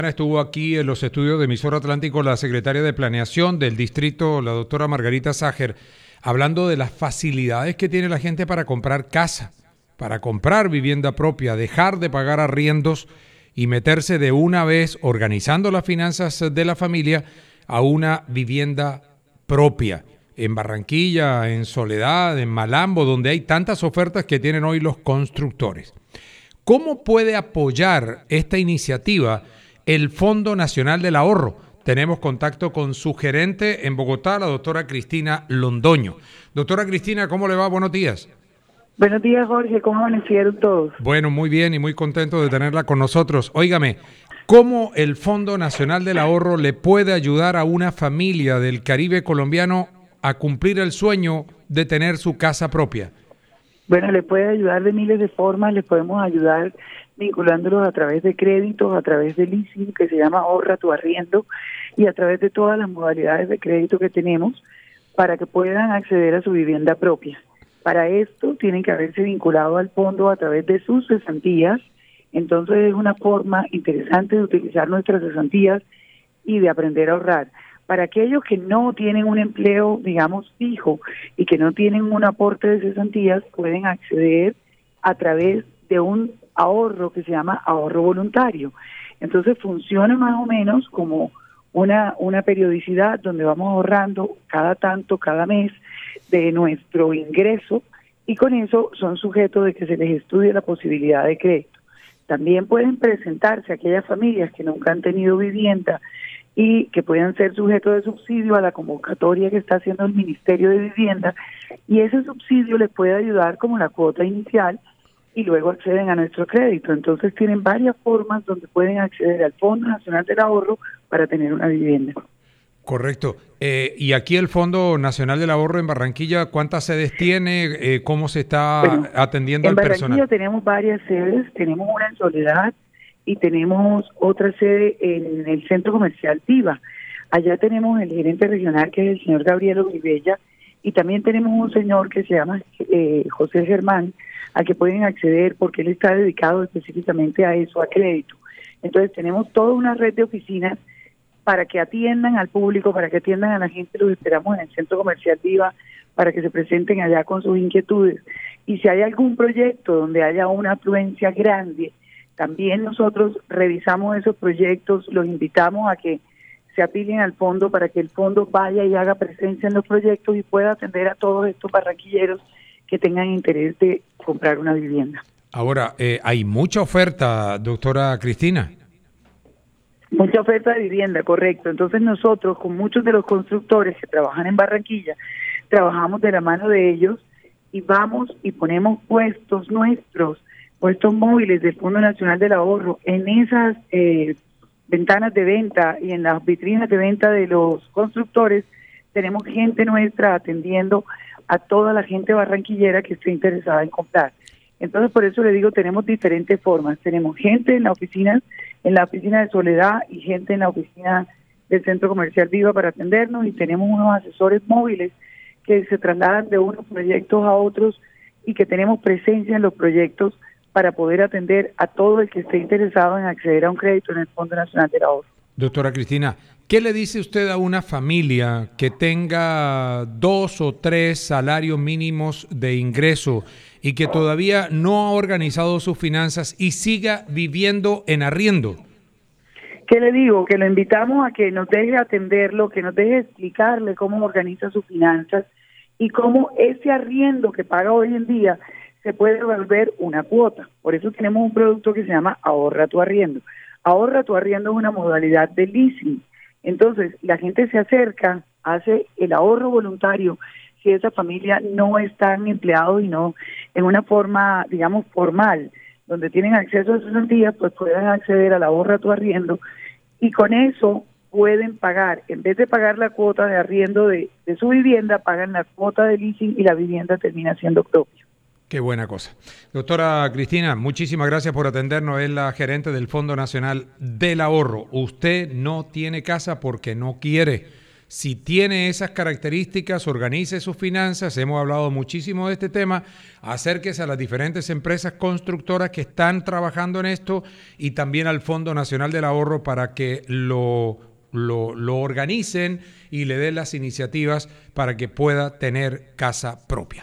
Estuvo aquí en los estudios de Emisor Atlántico la secretaria de Planeación del distrito, la doctora Margarita Ságer, hablando de las facilidades que tiene la gente para comprar casa, para comprar vivienda propia, dejar de pagar arriendos y meterse de una vez, organizando las finanzas de la familia, a una vivienda propia. En Barranquilla, en Soledad, en Malambo, donde hay tantas ofertas que tienen hoy los constructores. ¿Cómo puede apoyar esta iniciativa el Fondo Nacional del Ahorro? Tenemos contacto con su gerente en Bogotá, la doctora Cristina Londoño. Doctora Cristina, ¿cómo le va? Buenos días. Buenos días, Jorge. ¿Cómo amanecieron todos? Bueno, muy bien y muy contento de tenerla con nosotros. Óigame, ¿cómo el Fondo Nacional del Ahorro le puede ayudar a una familia del Caribe colombiano a cumplir el sueño de tener su casa propia? Bueno, le puede ayudar de miles de formas. Le podemos ayudar vinculándolos a través de créditos, a través de leasing, que se llama Ahorra tu Arriendo, y a través de todas las modalidades de crédito que tenemos para que puedan acceder a su vivienda propia. Para esto tienen que haberse vinculado al fondo a través de sus cesantías. Entonces es una forma interesante de utilizar nuestras cesantías y de aprender a ahorrar. Para aquellos que no tienen un empleo, digamos, fijo y que no tienen un aporte de cesantías, pueden acceder a través de un ahorro que se llama ahorro voluntario. Entonces funciona más o menos como una periodicidad donde vamos ahorrando cada tanto, cada mes de nuestro ingreso, y con eso son sujetos de que se les estudie la posibilidad de crédito. También pueden presentarse aquellas familias que nunca han tenido vivienda y que puedan ser sujetos de subsidio a la convocatoria que está haciendo el Ministerio de Vivienda, y ese subsidio les puede ayudar como la cuota inicial y luego acceden a nuestro crédito. Entonces tienen varias formas donde pueden acceder al Fondo Nacional del Ahorro para tener una vivienda. Correcto. Y aquí el Fondo Nacional del Ahorro en Barranquilla, ¿cuántas sedes tiene? ¿Cómo se está atendiendo al personal? En Barranquilla tenemos varias sedes, tenemos una en Soledad y tenemos otra sede en el Centro Comercial Viva. Allá tenemos el gerente regional, que es el señor Gabriel Olivella, y también tenemos un señor que se llama José Germán, al que pueden acceder porque él está dedicado específicamente a eso, a crédito. Entonces tenemos toda una red de oficinas para que atiendan al público, para que atiendan a la gente. Los esperamos en el Centro Comercial Viva para que se presenten allá con sus inquietudes. Y si hay algún proyecto donde haya una afluencia grande, también nosotros revisamos esos proyectos, los invitamos a que se apilen al fondo para que el fondo vaya y haga presencia en los proyectos y pueda atender a todos estos barranquilleros que tengan interés de comprar una vivienda. Ahora, hay mucha oferta, doctora Cristina. Mucha oferta de vivienda, correcto. Entonces nosotros, con muchos de los constructores que trabajan en Barranquilla, trabajamos de la mano de ellos y vamos y ponemos puestos nuestros, puestos móviles del Fondo Nacional del Ahorro en esas ventanas de venta y en las vitrinas de venta de los constructores. Tenemos gente nuestra atendiendo a toda la gente barranquillera que esté interesada en comprar. Entonces, por eso le digo, tenemos diferentes formas. Tenemos gente en la oficina de Soledad y gente en la oficina del Centro Comercial Viva para atendernos, y tenemos unos asesores móviles que se trasladan de unos proyectos a otros y que tenemos presencia en los proyectos para poder atender a todo el que esté interesado en acceder a un crédito en el Fondo Nacional del Ahorro. Doctora Cristina, ¿qué le dice usted a una familia que tenga 2 o 3 salarios mínimos de ingreso y que todavía no ha organizado sus finanzas y siga viviendo en arriendo? ¿Qué le digo? Que lo invitamos a que nos deje atenderlo, que nos deje explicarle cómo organiza sus finanzas y cómo ese arriendo que paga hoy en día se puede volver una cuota. Por eso tenemos un producto que se llama Ahorra tu Arriendo. Ahorra tu Arriendo es una modalidad de leasing. Entonces, la gente se acerca, hace el ahorro voluntario si esa familia no están empleados y no en una forma, digamos, formal, donde tienen acceso a cesantías, pues pueden acceder al Ahorra tu Arriendo, y con eso pueden pagar, en vez de pagar la cuota de arriendo de su vivienda, pagan la cuota de leasing y la vivienda termina siendo propia. Qué buena cosa. Doctora Cristina, muchísimas gracias por atendernos. Es la gerente del Fondo Nacional del Ahorro. Usted no tiene casa porque no quiere. Si tiene esas características, organice sus finanzas. Hemos hablado muchísimo de este tema. Acérquese a las diferentes empresas constructoras que están trabajando en esto y también al Fondo Nacional del Ahorro para que lo organicen y le den las iniciativas para que pueda tener casa propia.